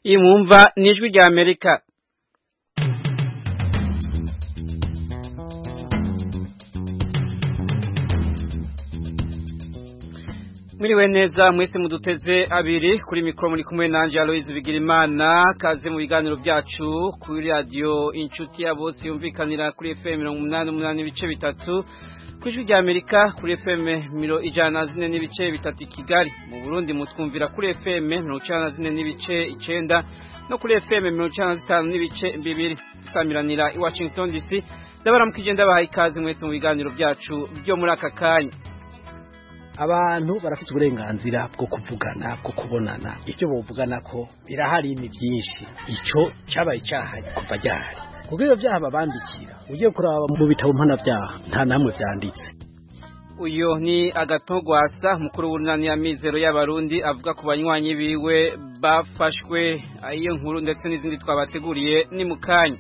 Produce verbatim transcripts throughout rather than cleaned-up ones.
iyi mwumva ni ijwi rya Amerika. Mwiriwe neza mwese muduteze abiri kuri mikro muri kumwe nanje Aloise Bigirimana. Kaze mu biganiro byacu kuri radio Inshuti ya Bose yumvikanira kuri F M mirongo umunani n'umunani n'ibice bitatu, kuri rya Amerika kuri F M ijana na zine n'ibice bitatu i Kigali. Mu Burundi mutwumvira kuri F M mirongo icenda na zine n'ibice icenda no kuri F M mirongo icenda na zitanu n'ibice bibiri. Samiranira i Washington D C. Ndabaramukije ndabahaye ikaze mwese mu biganiro byacu byo muri aka kanya. Abantu barafite uburenganzira bwo kuvugana, bwo kubonana. Icyo bovugana ko birahari ni byinshi. Ico cyabaye cyaha kuva ryari. Kuko iyo byaha babandikira, ugiye kuraba mu bitabo mpana byaha nta namwe byanditse. Uyo ni Agatogwasa mukuru w'urunani ya Mizero y'Abarundi avuga ku banywanyi biwe bafashwe. Iyo nkuru ndetse n'izindi twabateguriye ni mukanya.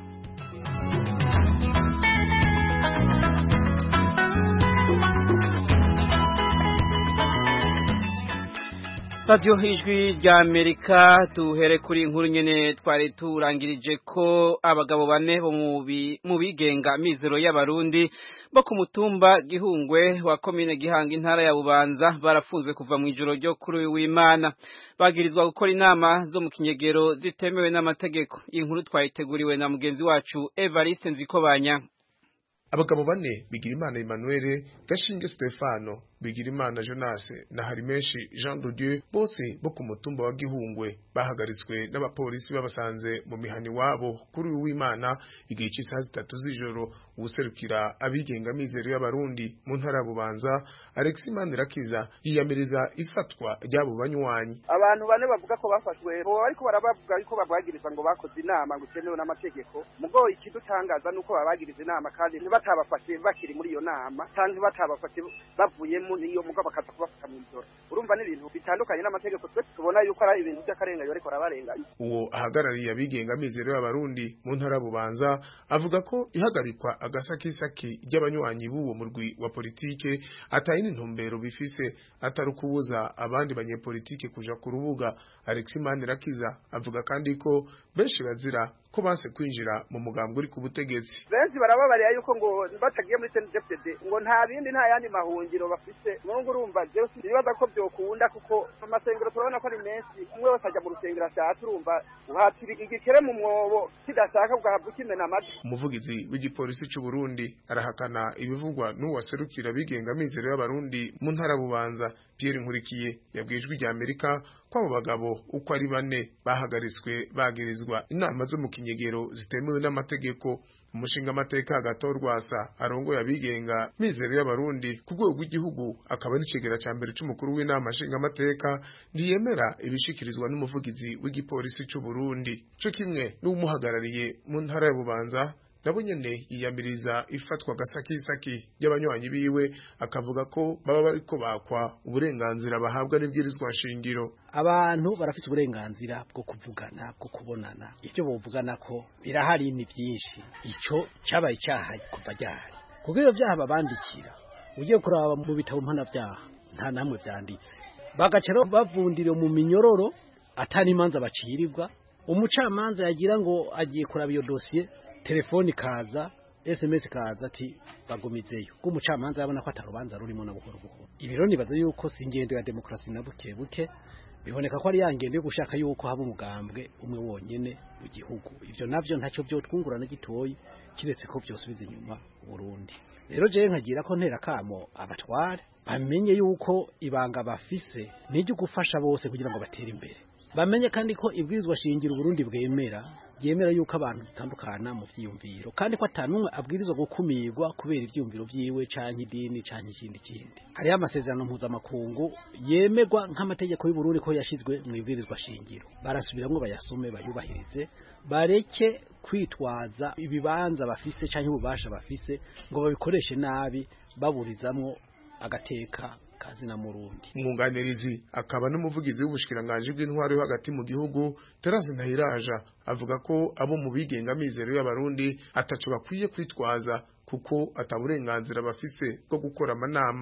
Radio Ijwi rya Amerika, tuhere kuri inkuru nyene twari turangirije ko abagabo bane bo mu bigenga Mizero y'Abarundi bo ku mutumba Gihungwe wa komine Gihanga intara ya Bubanza barafunzwe kuva mu ijoro ryo kuri w'Imana. Bagirizwa gukora inama zo mu kinyegero zitemewe n'amategeko. Inkuru twayiteguriwe na mugenzi wacu Evariste Nzikobanya. Abagabo bane Bigirimana Emmanuel, Gashinge Stefano, Bigirimana Jonas na Harimenshi Jean de Dieu bose bo ku mutumba wa Gihungwe bahagaritswe n'abapolisi babasanze mu mihani wabo kuri w'Imana igihe cy'isaha zitatu z'ijoro. Ubuserukira abigenga Mizero y'Abarundi mu ntara Bubanza Alexis Manirakiza yiyamiriza ifatwa ry'abo banywanyi. Abantu bane bavuga ko bafashwe bo ariko barabavuga ko babagiriza ngo bakoze inama gutenewe n'amategeko. Mugo ikidutangaza nuko babagiriza inama kandi batabafashe bakiri muri iyo nama cyangwa batabafashe bavuye mu iyo mugabo bakaza kubafata mu ijoro. Urumva ni ibintu bitandukanye n'amategeko twe tubona yuko ari ibintu by'akarengayo ariko arabarenganya. Uwo ahagarariye abigenga Mizero y'Abarundi mu ntara Bubanza avuga ko ihagarikwa agasakisaki ry'abanywanyi b'uwo murwi wa politike atayini ntumbero bifise atari kubuza abandi banyepolitike kuja ku rubuga. Alexis Manirakiza avuga kandi ko benshi bazira ko banse kwinjira mu mugambwe uri ku butegetsi. Benshi barababarira yuko ngo batagiye muri C N D F D D ngo nta bindi nta yandi mahungiro bafise. Mungu urumva je ndibaza ko byokunda kuko amasengero turabona ko ari menshi. Umwe wese ajya mu rusengero ashaka urumva uhatira igikere mu mwobo kidashaka ugahabwa kimena amadi. Umuvugizi w'igipolisi cy'u Burundi arahakana ibivugwa n'uwaserukira bigenga Mizero y'Abarundi mu ntara Bubanza. Pierre Nkurikiye yabwijwe rya Amerika ko abo bagabo uko ari bane bahagaritswe bagirizwa inama zo mu kinyegero zitemewe n'amategeko. Umushinga amateka Agatogwasa arongoye abigenga Mizero y'Abarundi ku rwego rw'igihugu akaba n'icegera ca mbere c'umukuru w'inama nshinga amateka ndiyemera ibishikirizwa n'umuvugizi w'igipolisi cy'u Burundi. Cyo kimwe n'umuhagarariye mu ntara ya Bubanza nabo nyene yiyamiriza ifatwa gasakisaki y'abanywanyi biwe akavuga ko baba bariko bakwa uburenganzira bahabwa n'ibwirizwa shingiro. Abantu barafite uburenganzira bwo kuvugana, bwo kubonana. Icyo bovugana ko birahari ni byinshi. Ico cyabaye cyaha kuva ryari. Kuko iyo byaha babandikira, ugiye kuraba mu bitabo mpana byaha nta namwe byanditse. Bagacero bavundire mu minyororo atani manza bacirirwa. Umucamanza yagira ngo agiye kuraba iyo dossier, telefoni kaza, S M S kaza ati bagumizeyo. Ko umucamanza yabona ko atarubanza rurimo na buhoro buhoro. Ibiro nibaza yuko singendo ya demokrasi na buke buke biboneka ko ari yangendo yo gushaka yuko haba umugambwe umwe wonyene mu gihugu. Ivyo navyo ntacyo byo twungurana gitoyi kiretse ko byosubiza inyuma Burundi. Rero je nkagira ko ntera kamo abatware bamenye yuko ibanga bafise n'ijye gufasha bose kugira ngo batere imbere. Bamenye kandi ko ibwirizwa shingiro Burundi bwemera yemera yuko abantu bitandukana mu vyiyumviro kandi ko atanumwe abwirizwa gukumirwa kubera ivyiyumviro vyiwe canke idini canke ikindi kindi. Hari amasezerano mpuzamakungu yemegwa nk'amategeko y'u Burundi ko yashizwe mu ibwirizwa shingiro. Barasubiramwo bayasome bayubahirize, bareke kwitwaza ibibanza bafise canke ububasha bafise ngo babikoreshe nabi baburizamwo agateka kazina Murundi. Umwunganirizi akaba n'umuvugizi w'ubushikiranganje bw'intwaro yo hagati mu gihugu Terence Ntahiraja avuga ko abo mu bigenga Mizero y'Abarundi ataco bakwiye kwitwaza kuko ataburenganzira bafise bwo gukora amanama.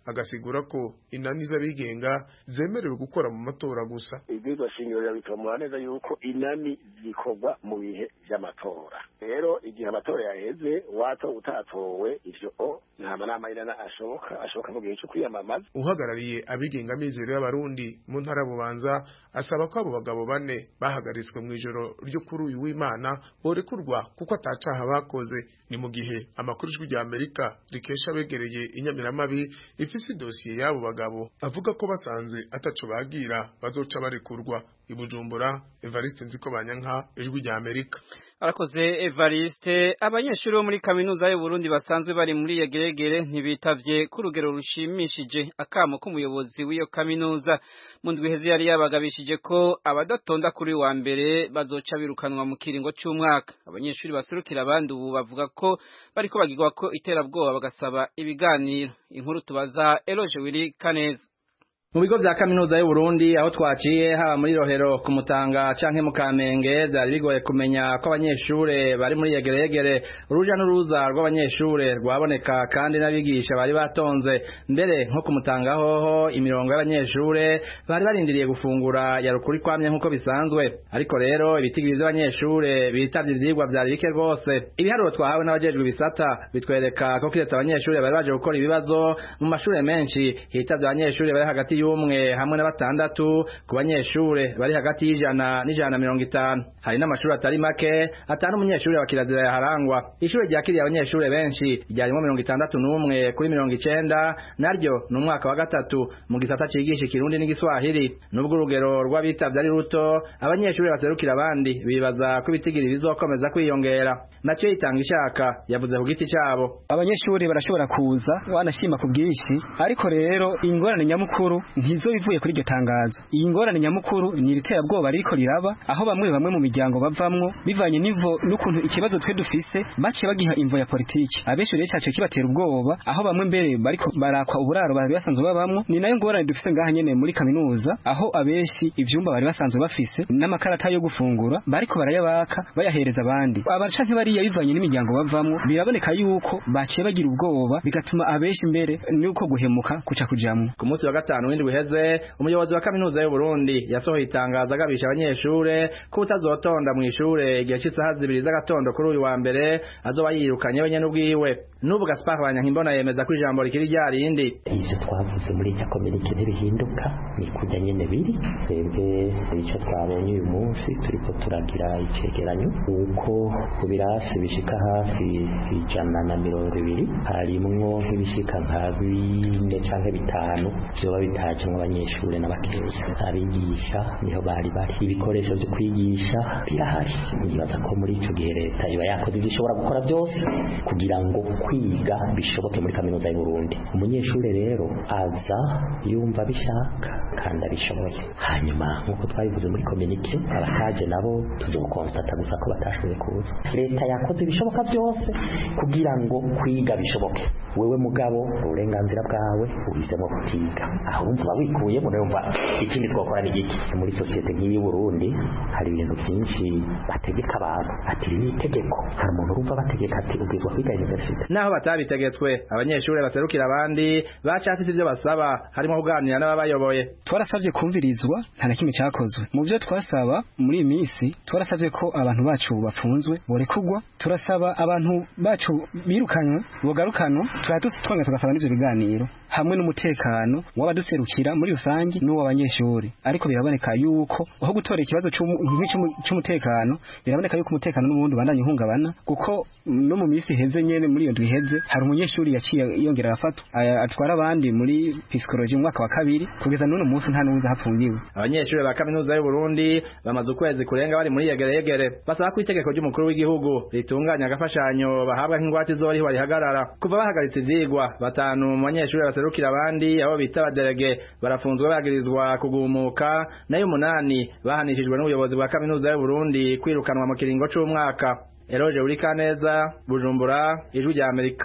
agasigura ko inani z'abigenga zemerewe gukora mu matora gusa. Ibwirizwa shingiro bitomora neza yuko inani zikorwa mu bihe vy'amatora. Rero igihe amatora yaheze wato utatowe ivyo nta manama y'inana ashoboka ashoboka mu gihe cyo kwiyamamaza. Uhagarariye abigenga mizero y'abarundi mu ntara Bubanza asaba ko abo bagabo bane bahagaritswe mu ijoro ryo kuri uyu w'Imana borekurwa kuko atacaha bakoze. Ni mu gihe amakuru y'ijwi rya Amerika rikesha begereye inyamiramabi ifise dosiye y'abo bagabo avuga ko basanze ataco bagira bazoca barekurwa. I Bujumbura, Evariste Nzikobanyanka, ijwi rya Amerika. Arakoze Evariste. Abanyeshuri bo muri kaminuza y'u Burundi basanzwe bari muri yegeregere ntibitavye ku rugero rushimishije akamo k'umuyobozi w'iyo kaminuza. Mu ndwi heze yari yabagabishije ko abadatonda kuri wa mbere bazoca birukanwa mu kiringo cy'umwaka. Abanyeshuri baserukira abandi ubu bavuga ko bariko bagirwa ko iterabwoba bagasaba ibiganiro. Inkuru tubaza Eloge Wili Kaneza. Mu bigo vya kaminuza y'u Burundi aho twaciye haba muri Rohero ku Mutanga canke mu Kamenge vyari bigoye kumenya ko abanyeshure bari muri yegeregere. Uruja n'uruza rw'abanyeshure rwaboneka kandi n'abigisha bari batonze. Mbere nko ku Mutanga hoho imirongo y'abanyeshure bari barindiriye gufungura yarukuri kwamye nkuko bisanzwe. Ariko rero ibitigiri by'abanyeshure bitavye ivyigwa vyari bike rwose. Ibiharuro twahawe n'abajejwe bisata bitwereka ko kiretse abanyeshure bari baje gukora ibibazo mu mashure menshi hitavye abanyeshure bari hagati y'umwe hamwe na batandatu ku banyeshure bari hagati y'ijana n'ijana mirongo itanu. Hari n'amashuri atari make atanu umunyeshure wa kirazira yaharangwa. Ishure ryakiriye abanyeshure benshi ryarimo mirongo itandatu n'umwe kuri mirongo icenda, naryo ni umwaka wa gatatu mu gisata cigisha Kirundi n'igiswahili. Nubwo urugero rw'abitavye ari ruto, abanyeshure baserukira abandi bibaza ko ibitigiri bizokomeza kwiyongera. Nacyo yitanga ishaka yavuze ku giti cabo. Abanyeshure barashobora kuza wanashima ku bwinshi, ariko rero ingorane nyamukuru ntizo bivuye kuri iryo tangazo. Iyi ngorane nyamukuru ni ritera bwoba riko riraba aho bamwe bamwe mu miryango bavamwo bivanye nivo n'ukuntu ikibazo twe dufise baciye bagiha imvo ya politiki. Abenshi rero cyace kibatera ubwoba aho bamwe mbere bariko barakwa uburaro bari basanzwe babamwo. Ni nayo ngorane dufise ngaha nyene muri kaminuza aho abenshi ivyumba bari basanzwe bafise n'amakarata yo gufungura bariko barayabaka bayahereza abandi. Abaca ntibariya bivanye n'imiryango bavamwo biraboneka yuko baciye bagira ubwoba bigatuma abenshi mbere nuko guhemuka kuca kujamwo. Ku munsi wa gatanu w'indwi uheze umuyobozi wa kaminuza y'u Burundi yasohoye itangazo agabisha abanyeshure ko utazotonda mu ishure igihe cy'isaha zibiri z'agatondo kuri uyu wa mbere azoba yirukanye wenyene ubwiwe. N'ubu Gaspar Banyankimbona yemeza ko ijambo rikiri ryarindi. Ivyo twavuze muri icyo kominike ntibihinduka ni kujya nyene biri. Twebwe icyo twabonye uyu munsi turiko turagira icegeranyo uko ku birasi bishika hafi ijana na mirongo ibiri harimwo nk'ibishika nka bine canke bitanu vyoba bitajemwo abanyeshure n'abakeya. Abigisha niho bari bari, ibikoresho vyo kwigisha birahari. Nibaza ko muri ico gihe leta iba yakoze ivyo ishobora gukora byose kugira ngo kwiga bishoboke muri kaminuza y'u Burundi. Umunyeshure rero aza yumva bishaka kandi abishoboye. Hanyuma nkuko twabivuze muri kominike abataje nabo tuzokonstate gusa ko batashoboye kuza. Leta yakoze ibishoboka byose kugira ngo kwiga bishoboke. Wewe mugabo uburenganzira bwawe uhisemo kutiga. Aho umva wikuye mu numva ikindi twakora ni iki muri societe nk'iyi Burundi hari ibintu byinshi bategeka abantu ati ni itegeko. Hari umuntu urumva bategeka ati ubwizwa kwiga university. Naho batabitegetswe abanyeshure baserukira abandi bacafite ivyo basaba harimo kuganira n'ababayoboye. Twarasavye kumvirizwa nta na kimwe cyakozwe. Mu byo twasaba muri iyi minsi twarasavye ko abantu bacu bafunzwe borekugwa, turasaba abantu bacu birukanywe bogarukanwa, turatutse twanga tugasaba n'ivyo biganiro hamwe n'umutekano w'abaduserukira muri rusangi n'uw'abanyeshuri. Ariko biraboneka yuko aho gutora ikibazo cy'umutekano biraboneka yuko umutekano n'ubundi bandanye uhungabana kuko no mu minsi heze nyene muri iyo ndwiheze hari umunyeshuri yaciye yongera arafatwa atwara abandi muri psychology mu mwaka wa kabiri kugeza n'uno munsi nta n'uza hafungiwe. Abanyeshuri ba kaminuza y'u Burundi bamaze ukwezi kurenga bari muri yegeregere basaba ko itegeko ry'umukuru w'igihugu ritunganya agafashanyo bahabwa nk'ingwate zori barihagarara. Kuva bahagaritse ivyigwa batanu mu banyeshuri baserukira abandi abo bita abaderege barafunzwe bagirizwa kugumuka, nayo umunani bahanishijwe n'ubuyobozi bwa kaminuza y'u Burundi kwirukanwa mu kiringo c'umwaka. Eroje uri Kaneza, Bujumbura, Ijwi rya Amerika.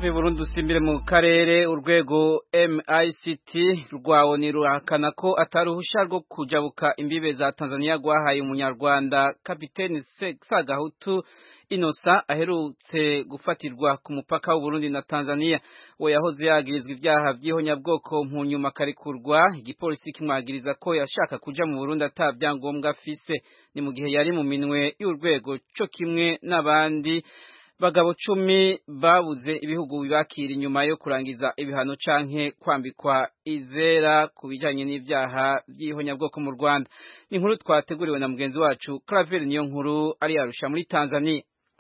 tuve Burundi usimbire mu karere urwego M I C T rwawo ni ruhakana ko ataruhusha rwo kujabuka imbibe za Tanzania gwahaye umunyarwanda Kapiteni Sagahutu Inosa aherutse gufatirwa ku mupaka w'u Burundi na Tanzania. We yahoze yagirizwa ibyaha by'ihonyabwoko mu nyuma karikurwa, igipolisi kimwagiriza ko yashaka kuja mu Burundi atavyangombwa afise. Ni mu gihe yari mu minwe y'urwego cyo kimwe n'abandi bagabo cumi babuze ibihugu bibakira inyuma yo kurangiza ibihano canke kwambikwa izera kubijanye n'ivyaha by'ihonyabwoko mu Rwanda. Ni inkuru twateguriwe na mugenzi wacu Claver niyo nkuru ari yarusha muri Tanzania.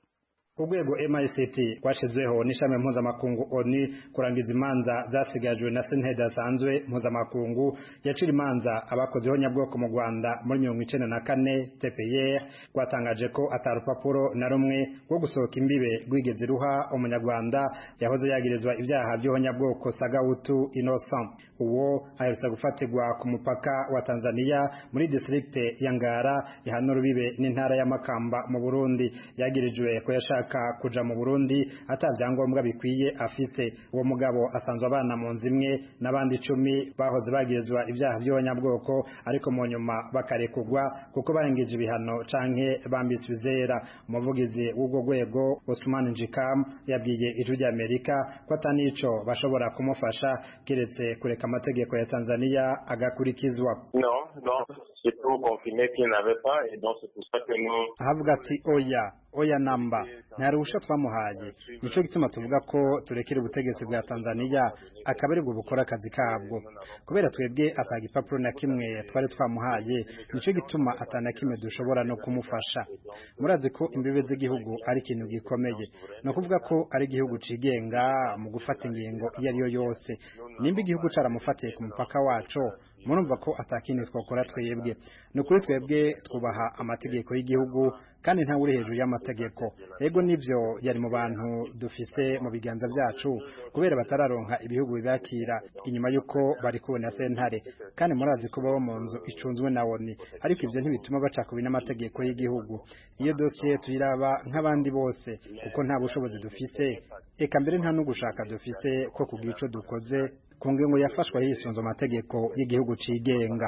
Urwego M I C T rwashizweho n'ishami mpuzamakungu O N U kurangiza imanza zasigajwe na sentare idasanzwe mpuzamakungu yacira imanza abakoze ihonyabwoko mu Rwanda muri mirongo icenda na kane. T P R rwatangaje ko atarupapuro na rumwe rwo gusohoka imbibe rwigeze ruha umunyarwanda yahoze yagirizwa ibyaha by'ihonyabwoko Sagahutu Innocent. Uwo aherutse gufatirwa ku mupaka wa Tanzania muri district ya Ngara ihana rubibe n'intara ya Makamba mu Burundi. Yagirijwe ko yashaka kuja mu Burundi atavyangombwa bikwiye afise. Uwo mugabo asanzwe abana mu nzimwe n'abandi icumi bahoze bagirizwa ibyaha by'ihonyabwoko ariko mu nyuma bakarekugwa kuko bahengije ibihano canke bambitswe izera. Umuvugizi w'ubwo rwego Osman Njikam yabwiye Ijwi ry'Amerika ko atanico bashobora kumufasha kiretse kureka amategeko ya Tanzania agakurikizwa. No, no, c'est pour confirmer qu'il n'avait pas et donc c'est pour ça que nous havuga ati oya oya namba ntarusha twamuhaye. Nico gituma tuvuga ko turekera ubutegetsi bwa Tanzania akabari bwo bukora akazi kabwo kubera twebwe ataga ipapuro na kimwe twari twamuhaye. Nico gituma atana kimwe dushobora no kumufasha. Murazi ko imbibe z'igihugu ari ikintu gikomeye, no kuvuga ko ari igihugu cigenga mu gufata ingingo iyo ari yo yose. Nimba igihugu caramufatiye ku mupaka wacu murumva ko atakindi twakora twebwe. Nukuri twebwe twubaha amategeko y'igihugu kandi nta uri hejuru y'amategeko. Ego nivyo yari mu bantu dufise mu biganza byacu kubera batararonka ibihugu bibakira inyuma yuko bari kubona sentare, kandi murazi ko baba mu nzu icunzwe na O N U, ariko ivyo ntibituma baca ku n'amategeko y'igihugu. Iyo dossier tuyiraba nk'abandi bose kuko nta bushobozi dufise, eka mbere nta no gushaka dufise ko kugira ico dukoze ku ngingo yafashwa hisunze amategeko y'igihugu cigenga.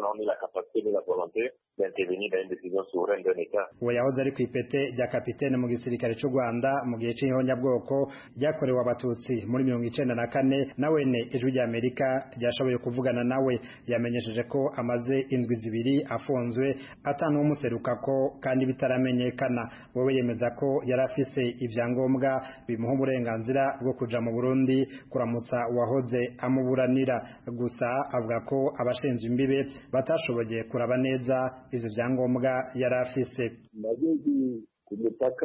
Uwo yahoze ari kw'ipete rya kapitene mu gisirikare cy'u Rwanda mu gihe c'ihonyabwoko ryakorewe abatutsi muri mirongo icenda na kane. Nawene Ijwi ry'Amerika ryashoboye kuvugana nawe, yamenyesheje ko amaze indwi zibiri afunzwe atanu umuserukako kandi bitaramenyekana. Wowe yemeza ko yari afise ivyangombwa bimuha uburenganzira bwo kuja mu Burundi kuramutsa wahoze amuburanira. Gusa avuga ko abashinzwe imbibe batashoboye kuraba neza ivyo vyangombwa yari afise. Magezi ku mupaka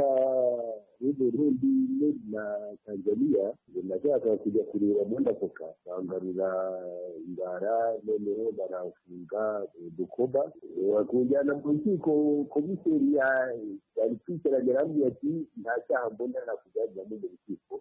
w'Uburundi na Tanzania nashaka kujya kureba mundakoka bangarura Ngara noneho barafunga Bukoba wakujyana mu rukiko. Komiseri yari kwicaranye arambwira ati nta cyaha mbona nakujyana mu rukiko,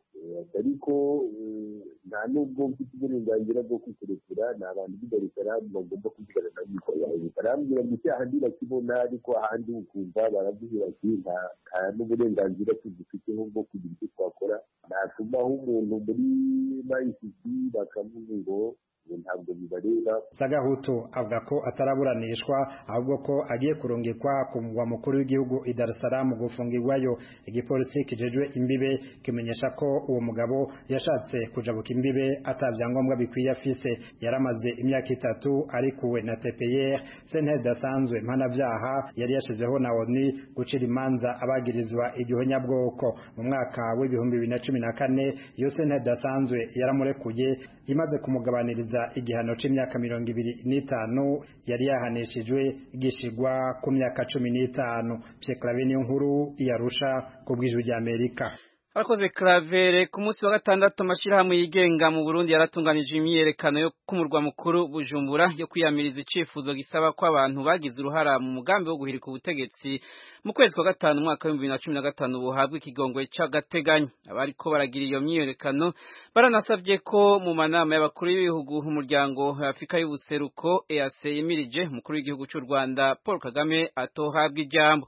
ariko nta nubwo mfite uburenganzira bwo kwikurekura. Ni abantu b'Idarisalamu bagomba kuvugana na mikoro. Barambwira ngo icyaha ndakibona, ariko ahandi ukumva baravuga bati nta n'uburenganzira tugifiteho bwo kugira icyo twakora. Natumaho umuntu muri mayisiti bakavuga ngo ntabwo bibareba. Sagahutu avuga ko ataraburanishwa ahubwo ko agiye kurungikwa ku mugwa mukuru w'igihugu i Dar es Salaam gufungirwayo. Igipolisi kijejwe imbibe kimenyesha ko uwo mugabo yashatse kujabuka imbibe atavyangombwa bikwiye afise. Yaramaze imyaka itatu arikuwe na T P R, sentare idasanzwe mpanavyaha yari yashizweho na O N U gucira imanza abagirizwa igihonyabwoko. Mu mwaka w'ibihumbi bibiri na cumi na kane iyo sentare idasanzwe yaramurekuye imaze kumugabaniriza igihano c'imyaka mirongo ibiri n'itanu yari yahanishijwe gishigwa ku myaka cumi n'itanu. Pierre Claver niyo nkuru yarusha ku bw'Ijwi ry'Amerika. Arakoze Claver. Ku munsi wa gatandatu amashirahamwe yigenga mu Burundi yaratunganije imyiyerekano yo kumurwa mukuru Bujumbura yo kwiyamiriza icifuzo gisaba ko abantu bagize uruhara mu mugambi wo guhirika ubutegetsi mu kwezi kwa gatanu umwaka wa bibiri na cumi na gatanu buhabwa ikigongwe c'agateganyo. Abariko baragira iyo myiyerekano baranasabye ko mu manama y'abakuru b'ibihugu umuryango wa Afrika y'ubuseruko E A C yemirije umukuru w'igihugu cy'u Rwanda Paul Kagame atohabwa ijambo.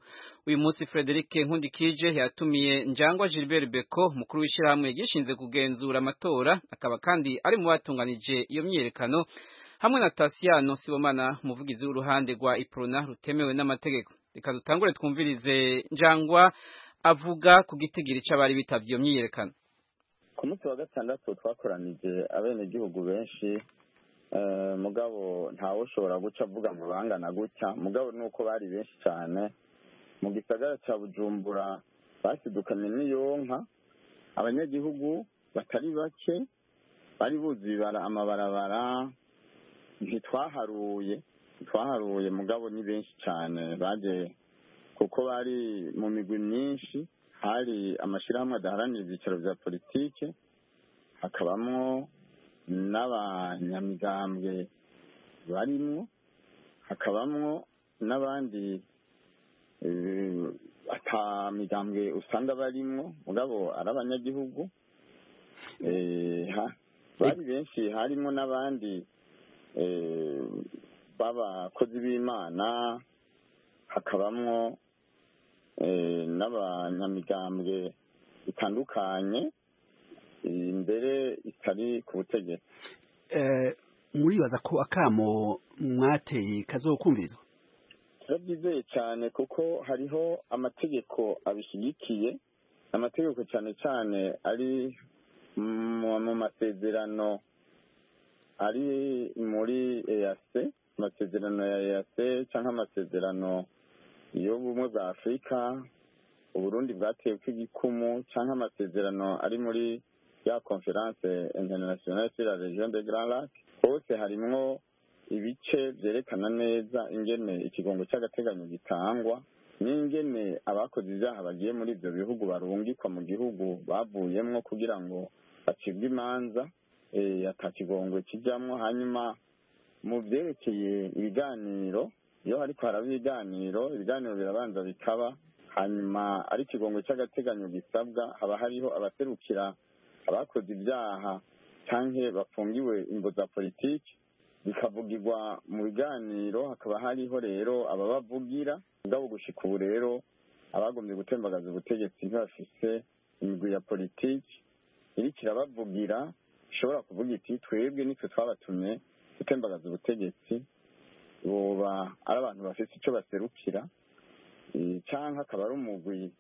uyu munsi Frederic Nkundikije yatumiye Njangwa Gilbert Beko mukuru w'ishyirahamwe gishinze kugenzura amatora akaba kandi ari mu batunganije iyo myiyerekano hamwe na Tasiano Sibomana umuvugizi w'uruhande rwa Iprona rutemewe n'amategeko. Reka dutangure twumvirize Njangwa avuga ku gitigiri c'abari bitavye iyo myiyerekano. Ku munsi wa gatandatu twakoranije abenegihugu benshi mugabo ntawe ushobora guca avuga ngo bangana gutya mugabo nuko bari benshi cyane mu gisagara cya Bujumbura basidukanye n'iyonka abanyagihugu batari bake bari buzi amabarabara ntitwaharuye ntitwaharuye mugabo ni benshi cyane baje kuko bari mu migwi myinshi hari amashyirahamwe adaharanira ibyicaro bya politike hakabamwo n'abanyamigambwe barimwo hakabamwo n'abandi atamigambwe usanga barimwo mugabo ari abanyagihugu bari benshi harimo n'abandi b'abakozi b'Imana hakabamwo n'abanyamigambwe bitandukanye imbere itari ku butegetsi. Muribaza ko akamo mwateye kazokumvirizwa? Turabyizeye cyane kuko hariho amategeko abishyigikiye amategeko cyane cyane ari mu masezerano ari muri E A C amasezerano ya E A C cyangwa amasezerano y'ubumwe bwa Afurika Uburundi bwatewe kw'igikumu cyangwa amasezerano ari muri ya conference internationale sur la région de Grand Lac hose harimwo ibice byerekana neza ingene ikigongo cy'agateganyo gitangwa n'ingene abakoze ibyaha bagiye muri ibyo bihugu barungikwa mu gihugu bavuyemwo kugira ngo bacibwe imanza atakigongo kijamwo. Hanyuma mu byerekeye ibiganiro iyo hariko haraba ibiganiro ibiganiro birabanza bikaba hanyuma ari ikigongo cy'agateganyo gisabwa haba hariho abaserukira abakoze ibyaha canke bafungiwe imbo za politiki bikavugirwa mu biganiro hakaba hariho rero ababavugira ngabo gushika ubu rero abagombye gutembagaza ubutegetsi ntibafise imigwi ya politiki iri kirabavugira ishobora kuvuga iti twebwe nitwe twabatumye gutembagaza ubutegetsi boba ari abantu bafise icyo baserukira canke akaba ari umugwi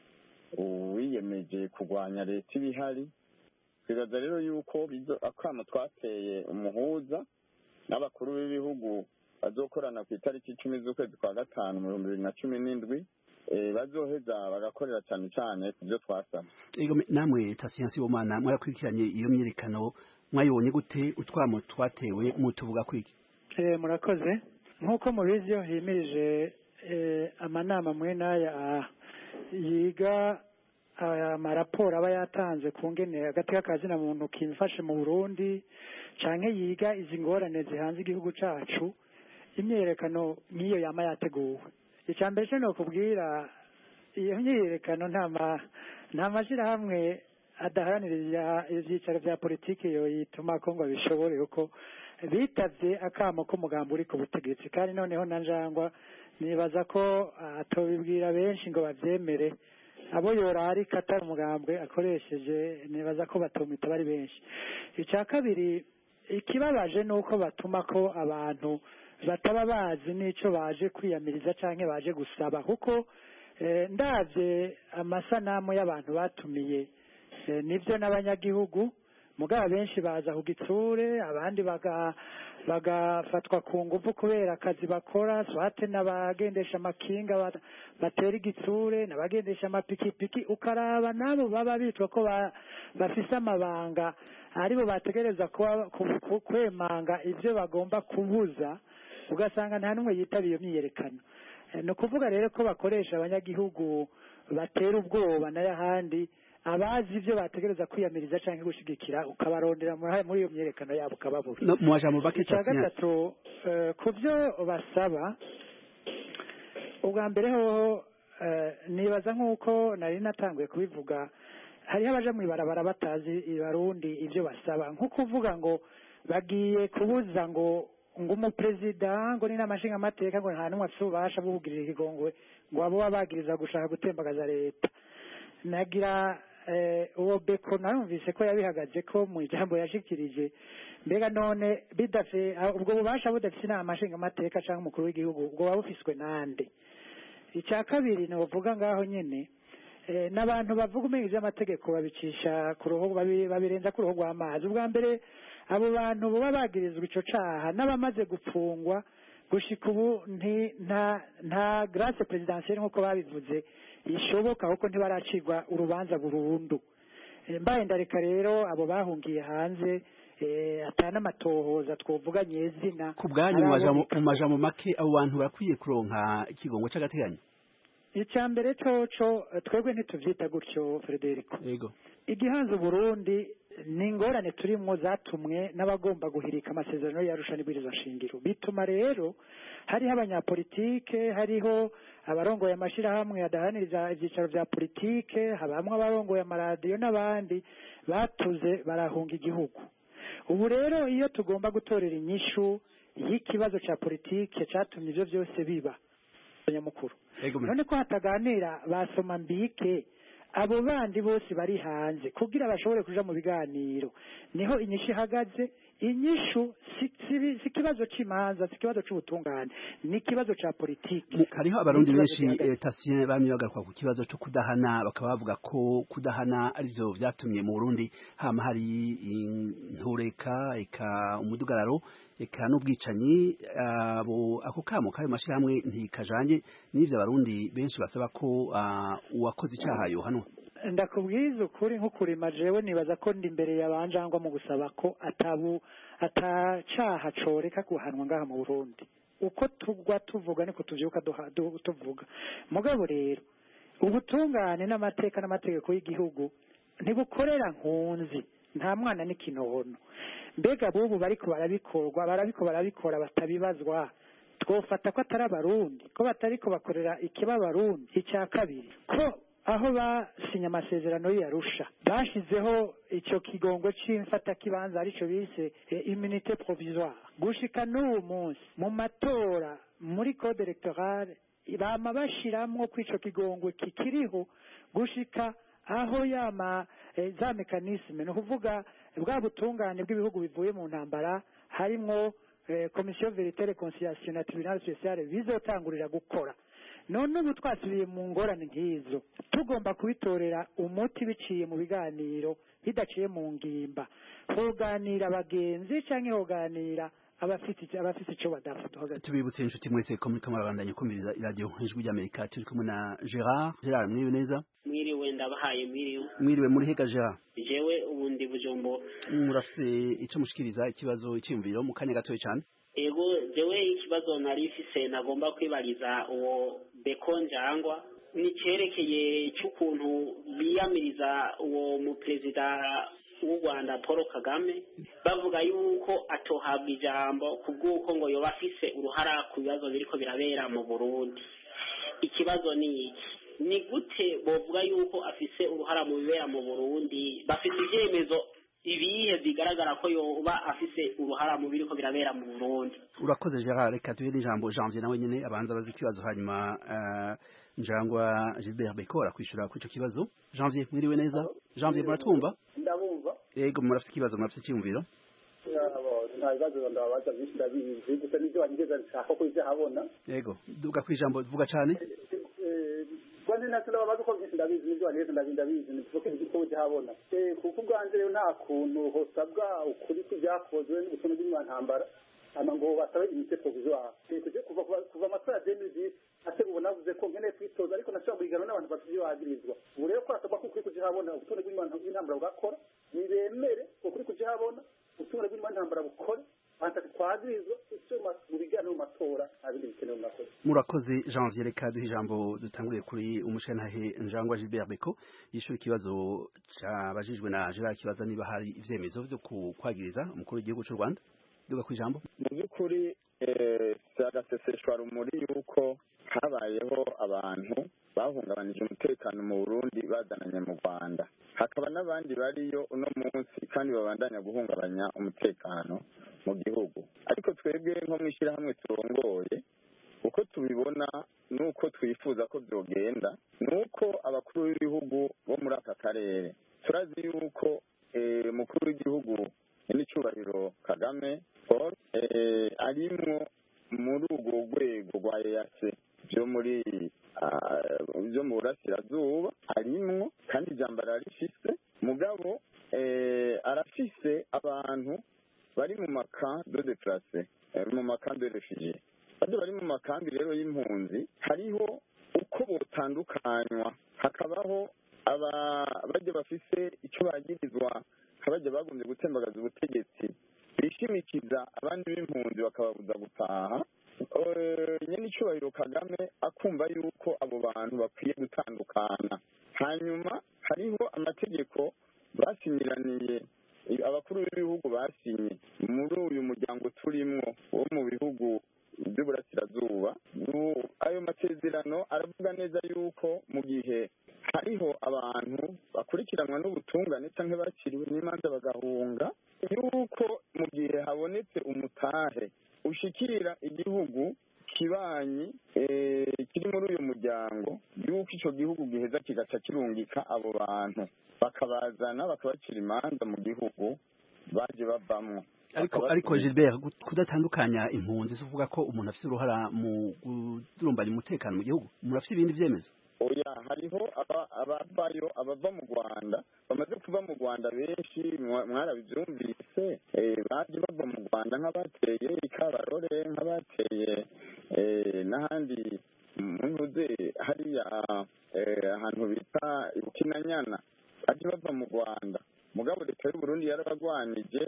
wiyemeje kurwanya leta ibihari. Twibaza rero yuko akamo twateye umuhuza n'abakuru b'ibihugu bazokorana ku itariki icumi z'ukwezi kwa gatanu mu bihumbi bibiri na cumi n'indwi bazoheza bagakorera cyane cyane ku byo twasaba. Namwe Tasiano Sibomana mwarakurikiranye iyo myiyerekano mwayibonye gute utwamo twatewe mutuvuga kwiki? Murakoze nk'uko mubizi yo himirije amanama mwe n'aya yiga amaraporo aba yatanze ku ngene agateka kazina muntu kimfashe mu Burundi canke yiga izi ngorane zihanze igihugu cacu imyerekano niyo yama yateguwe. Icambere cyo no kubwira iyo myerekano ntama ntamashira hamwe adaharanira ivyicaro vya politike yo yituma ko ngo bishobore uko bitavye akamo ko mugambo uri ku butegetsi kandi noneho na Njangwa nibaza ko atobibwira benshi ngo bavyemere abo yorari katari umugambwe akoresheje nibaza ko batomita bari benshi. Icya kabiri ikibabaje nuko batuma ko abantu bataba bazi nico baje kwiyamiriza canke baje gusaba kuko eh, ndavye amasanamu y'abantu batumiye eh, nivyo n'abanyagihugu mugaba benshi baza ku gitsure abandi baga bagafatwa ku nguvu kubera akazi bakora swate n'abagendesha amakinga batera igitsure n'abagendesha amapikipiki ukaraba nabo baba bitwa ko bafise amabanga aribo bategereza kwemanga ivyo bagomba kubuza ugasanga nta numwe yitaba iyo myiyerekano. No kuvuga rero ko bakoresha abanyagihugu batera ubwoba n'ayahandi abazi ivyo bategereza kwiyamiriza canke gushigikira ukabarondera muri iyo myerekano yabo ukababura. No mwajambo bakita gatatu uh, kuvyo basaba ubwa mbere ho uh, nibaza nkuko nari natanguye kubivuga hariho abaje mu ibarabara batazi ibarundi ivyo basaba nko kuvuga ngo bagiye kubuza ngo ngo umuperezida ngo ni n'amashinga amateka ngo nta n'umwe afite ububasha bwo kugirira ikigongwe ngo abo babagiriza gushaka gutembagaza leta nagira uwo beko narumvise ko yabihagaze ko mu ijambo yashikirije mbega none bidafe ubwo bubasha budafite inama nshinga amateka cyangwa umukuru w'igihugu ubwo waba ufiswe nande icya kabiri navuga ngaho nyine n'abantu bavuga umenye iby'amategeko babicisha ku ruhu babirenza ku ruhu rw'amazi ubwa mbere abo bantu baba bagirizwa icyo cyaha n'abamaze gupfungwa gushika ubu nta nta grâce présidentielle nk'uko babivuze ishoboka kuko ntibaracirwa urubanza burundu mbaye ndareka rero abo bahungiye hanze atana amatohoza twovuga nyezina ku bwanyu mu majambo make abo bantu bakwiye kuronka ikigongo cy'agateganyo icya mbere coco twebwe ntituvyita gutyo Frederico yego igihanze Burundi ni ingorane turimwo zatumwe n'abagomba guhirika amasezerano y'Arusha n'ibwirizwa nshingiro bituma rero hariho abanyapolitike hariho abarongoye amashirahamwe adahaniriza ibyicaro vya politike habamwe abarongoye amaradiyo n'abandi batuze barahunga igihugu ubu rero iyo tugomba gutorera inyishu y'ikibazo ca politike catumye ivyo byose biba nyamukuru none ko hataganira basoma mbike abo bandi bose bari hanze kugira bashobore kuja mu biganiro niho inyishu ihagaze inyishu si kibazo c'imanza si kibazo c'ubutungane ni kibazo ca politiki hariho abarundi benshi Tatien bamye bagaruka ku kibazo cyo kudahana bakaba bavuga ko kudahana arivyo vyatumye mu Burundi hama hari intureka eka umudugararo eka n'ubwicanyi abo ako kamo kayo mashirahamwe ntikajanye n'ivyo abarundi benshi basaba ko uwakoze icyaha yohanwa ndakubwiza ukuri nk'ukurima jewe nibaza ko ndi imbere yabanjangwa mu gusaba ko atabu atacaha coreka guhanwa ngaha mu Burundi uko tugwa tuvuga niko tuvyuka tuvuga mugabo rero ubutungane n'amateka n'amategeko y'igihugu ntibukorera nkunzi nta mwana n'ikinono mbega bubu bariko barabikorwa barabiko barabikora batabibazwa twofata ko atari abarundi ko batariko bakorera ikiba barundi icya kabiri ko aho basinya amasezerano y'Arusha bashizeho icyo kigongo c'imfata kibanza arico bise immunité provisoire gushika n'uwo munsi mu matora muri code electorale bama bashiramwo kw'ico kigongo kikiriho gushika aho yama za mekanisme no kuvuga bwa butungane bw'ibihugu bivuye mu ntambara harimwo commission vérité réconciliation na tribunal social bizotangurira gukora none ubu twasubiye mu ngorane nk'izo tugomba kubitorera umuti biciye mu biganiro bidaciye mu ngimba hoganira abagenzi canke hoganira abafite abafite ico badafuta tubibutse inshuti mwese ko muri kamarabandanye kumviriza radio ijwi ry'Amerika turi kumwe na Gerard Gerard mwiwe neza mwiriwe ndabahaye mwiriwe mwiriwe muri hega Gerard jewe ubundi bujombo murafise ico mushikiriza ikibazo cy'imviro mu kanya gatoye cyane ego jewe ikibazo nari mfise nagomba kwibariza uwo Beko Njangwa ni cerekeye cy'ukuntu biyamiriza uwo mu perezida w'u Rwanda Paul Kagame bavuga yuko atohabwa ijambo kubw'uko ngo yoba afise uruhara ku bibazo biriko birabera mu Burundi ikibazo ni iki ni gute bovuga yuko afise uruhara mu bibera mu Burundi bafite ivyemezo ibihe bigaragara ko yoba afise uruhara mu biriko birabera mu Burundi urakoze Gerard reka tuye n'ijambo Janvier nawe nyene abanza bazi ikibazo hanyuma uh, Njangwa Gilbert Bekora kwishura kuri ico kibazo Janvier mwiriwe neza Janvier muratwumva ndabumva yego murafite ikibazo murafite cyumviro nta bibazo ndabaza byinshi ndabizi gusa nivyo wangeza nshaka ko ivyo habona yego duga kwijambo vuga cyane Kwani nasaba babaza ko byinshi ndabizi nivyo wangeza ndabizi nivuke ko ivyo habona kuko ubwanje rero nta kuntu hosabwa ukuri kujyakozwe n'ubutumwa bw'intambara ama ngo basabe imite provisoire kuje kuva kuva amatora ya deux mille dix ate ubona vuze ko ngene twitoza ariko nashaka kwigana n'abantu bafite bagirizwa ubu rero kwasaba ko ukuri kujihabona ubutumwa bw'intambara bugakora nibemere ukuri kujihabona ubutumwa bw'intambara bukore bantaka twagirizwa icyo mu biganiro mu matora abindi bikenewe mu matora murakoze Janvier reka duhe ijambo dutanguriye kuri umushenhahe Njangwa Gilbert Beko yishura ikibazo cabajijwe na Gerard kibaza niba hari ivyemezo vyo kwagiriza umukuru w'igihugu cy'u Rwanda duga kwijambo mu by'ukuri agaseseshwa rumuri yuko habayeho abantu bahungabanije umutekano mu Burundi bazananye mu Rwanda hakaba n'abandi bariyo uno munsi kandi babandanya guhungabanya umutekano mu gihugu ariko twebwe nko mu ishyirahamwe turongoye uko tubibona nuko twifuza ko byogenda nuko abakuru b'ibihugu bo muri aka karere turazi yuko umukuru w'igihugu n'icyubahiro Kagame Paul arimwo muri urwo rwego rwa EAC byo muri byo mu burasirazuba arimwo kandi ijambo ararifise mugabo arafise abantu bari mu makambi de déplacé mu makambi de réfugiés bandi bari mu makambi rero y'impunzi hariho uko botandukanywa hakabaho aba bajya bafise icyo bagirizwa abajya bagombye gutembagaza ubutegetsi bishimikiza abandi b'impunzi bakababuza gutaha nyine icyubahiro Kagame akumva yuko abo bantu bakwiye gutandukana hanyuma hariho amategeko basinyiraniye abakuru b'ibihugu basinye muri uyu muryango turimwo wo mu bihugu by'uburasirazuba ayo masezerano aravuga neza yuko mu gihe hariho abantu bakurikiranwa n'ubutungane cyangwa bakiriwe n'imanza bagahunga yuko mu gihe habonetse umutahe ushikira igihugu kibanyi kiri muri uyu muryango yuko icyo gihugu giheza kigaca kirungika abo bantu bakabazana bakabacira imanza mu gihugu baje bavamwo ariko ariko Gilbert kudatandukanya impunzi uvuga ko umuntu afite uruhara mu gudurumbanya umutekano mu gihugu murafite ibindi byemezo oya hariho abavayo abava mu Rwanda bamaze kuva mu Rwanda benshi mwarabibyumvise baje bava mu Rwanda nk'abateye ikabarore nk'abateye n'ahandi munuze hariya ahantu bita Bukinanyana baje bava mu Rwanda mugabo leta y'u Burundi yarabagwanije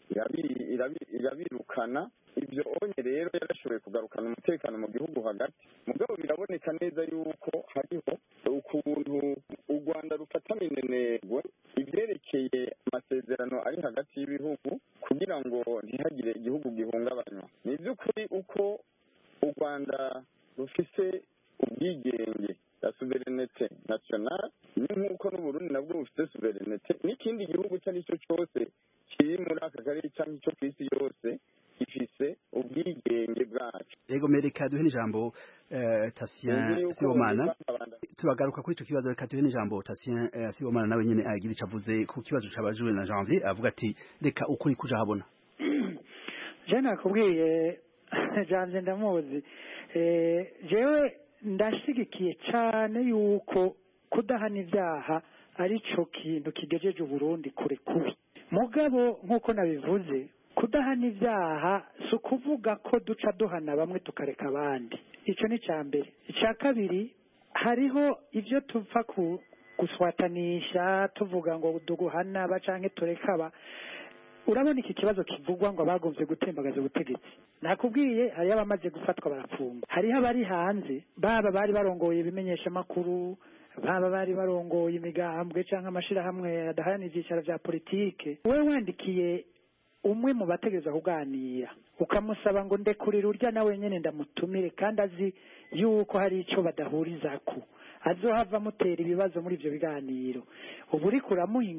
irabirukana ibyo onye rero yarashoboye kugarukana umutekano mu gihugu hagati mugabo biraboneka neza yuko hariho ukuntu u Rwanda rufata minenegwe ibyerekeye amasezerano ari hagati y'ibihugu kugira ngo ntihagire igihugu gihungabanywa ni iby'ukuri uko u Rwanda rufise ubwigenge la souveraineté nationale ni nk'uko n'Uburundi nabwo bufite souveraineté n'ikindi gihugu icyo ari cyo cyose kiri muri aka karere cyangwa icyo ku isi yose gifise ubwigenge bwacu yego mereka duhe n'ijambo Tatien Sibomana turagaruka kuri icyo kibazo reka duhe n'ijambo Tatien Sibomana nawe nyine agira icyo avuze ku kibazo cyabajwe na Janvier avuga ati reka ukuri kuja habona je nakubwiye Janvier ndamuzi jewe ndashigikiye cyane yuko kudahana ibyaha ari cyo kintu kigejeje Burundi kure kubi mugabo nk'uko nabivuze kudahana ibyaha si ukuvuga ko duca duhana bamwe tukareka abandi icyo ni cya mbere icya kabiri hariho ibyo tupfa guswatanisha tuvuga ngo duguhana ba canke tureka aba urabona iki kibazo kivugwa ngo abagombye gutembagaza ubutegetsi nakubwiye hariho abamaze gufatwa barapfungwa hariho abari hanze baba bari barongoye ibimenyesha makuru baba bari barongoye imigambwe cyangwa amashirahamwe adaharanira ibyicaro bya politike we wandikiye umwe mu bategereza kuganira ukamusaba ngo ndekurira urya nawe nyene ndamutumire kandi azi yuko hari icyo badahurizako azohava mutera ibibazo muri ivyo biganiro ubu uri kuramuha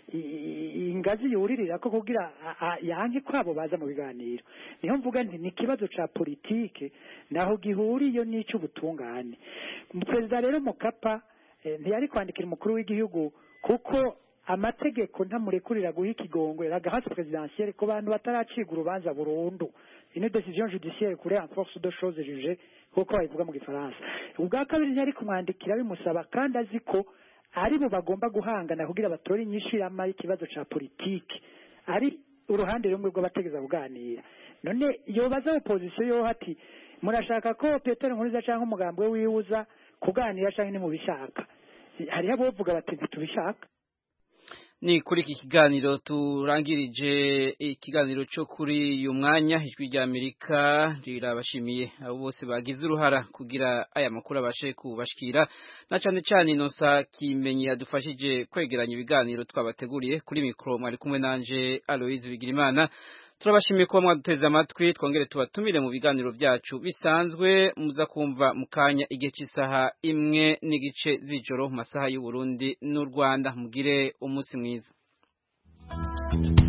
ingazi yuririra ko kugira yanke kwabo baza mu biganiro niho mvuga nti ni ikibazo ca politike naho gihuriye n'ic'ubutungane perezida rero Mukapa ntiyari kwandikira umukuru w'igihugu kuko amategeko ntamurekurira guha ikigongwe ragahasi presidentielle ku bantu bataraciga urubanza burundu une décision judiciaire kure en force de choses jugées kuko bayivuga mu gifaransa ubwa kabiri ntiyari kumwandikira bimusaba kandi azi ko ari bo bagomba guhangana kugira batore inyishu y'amara ikibazo ca politike ari uruhande rumwe rw'abategeza kuganira none yobaza opposition yo hati murashaka ko Petero Nkuriza canke umugambwe wiwuza kuganira canke ni mu bishaka hariho abovuga bati ntitubishaka ni kuri iki kiganiro turangirije ikiganiro cyo kuri uyu mwanya ijwi rya Amerika rirabashimiye abo bose bagize uruhara kugira aya makuru abashe kubashikira na cyane cyane Inosa Kimenyi yadufashije kwegeranya ibiganiro twabateguriye kuri mikro mwari kumwe nanje Aloise Bigirimana turabashimiye kuba mwaduteze amatwi twongere tubatumire mu biganiro byacu bisanzwe muza kumva mukanya igihe cy'isaha imwe n'igice z'ijoro mu masaha y'u Burundi n'u Rwanda mugire umunsi mwiza.